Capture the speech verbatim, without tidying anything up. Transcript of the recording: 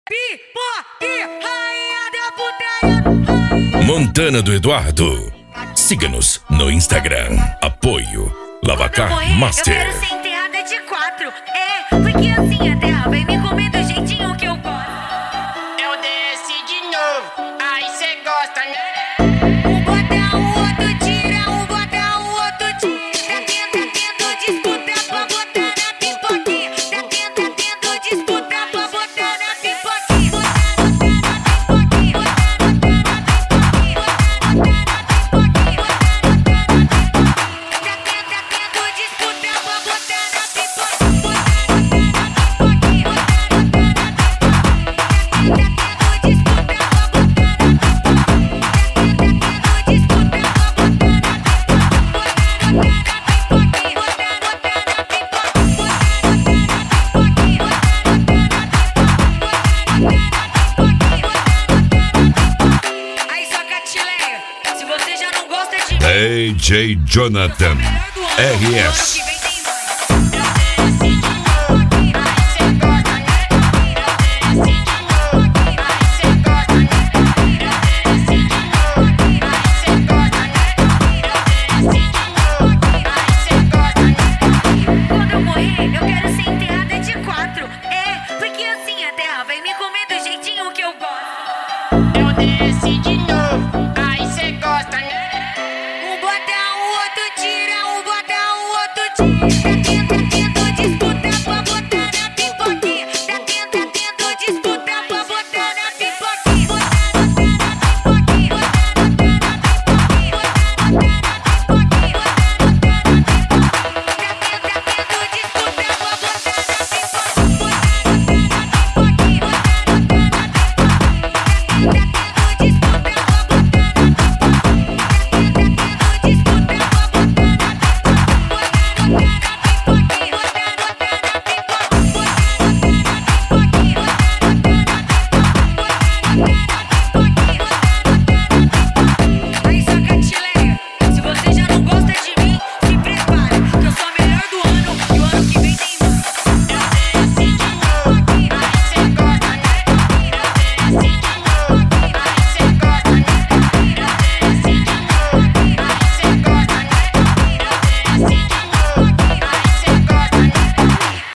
Pipoque, rainha da putaria. Montana do Eduardo. Siga-nos no Instagram. Apoio Lavacar Master. Eu quero ser enterrada de quatro. É, porque assim a terra vem me comer do jeitinho que eu gosto. Eu desci de novo, aí cê gosta, né? Um bota, o outro tira, um bota, o outro tira. Tá tendo, tendo disputa pra botar na pipoquinha. Tá tendo, tendo disputa pra botar na pipoquinha. D J Jonathan R S. Quando eu morrer, eu quero ser enterrada de quatro. É, porque assim a terra vai me comer do jeitinho que eu gosto. Eu desci de